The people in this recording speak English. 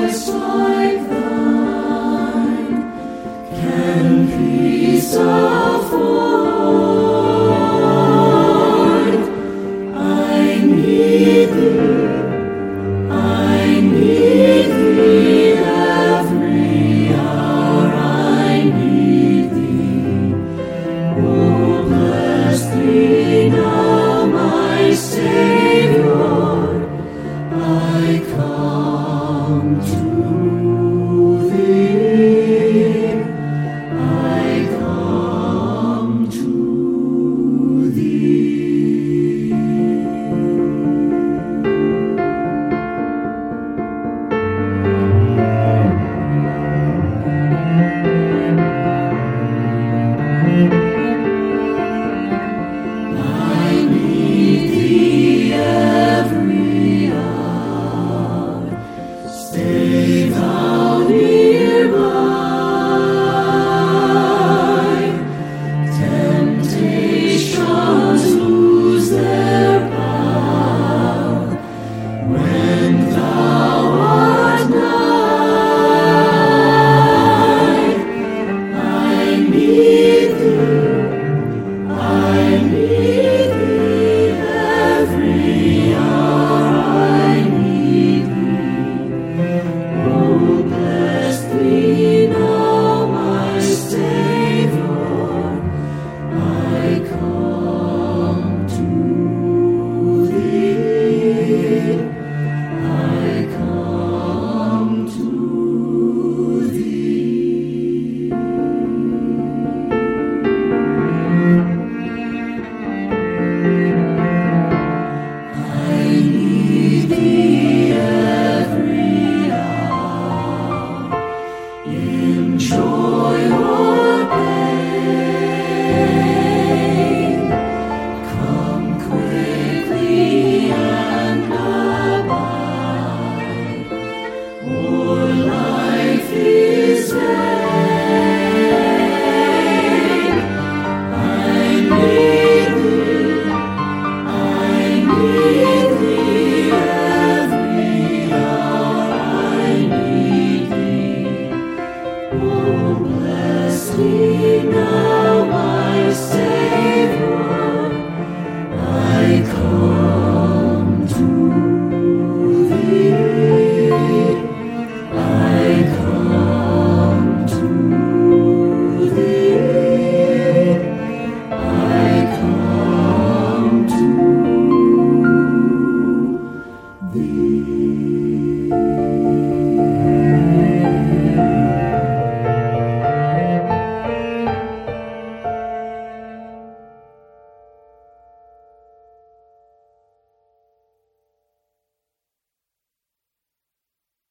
Christ like thine can peace afford. I need thee, I need thee, every hour I need thee. Oh, bless thee now, my Savior, I come to thee, I come to thee. I need thee every hour. Stay thou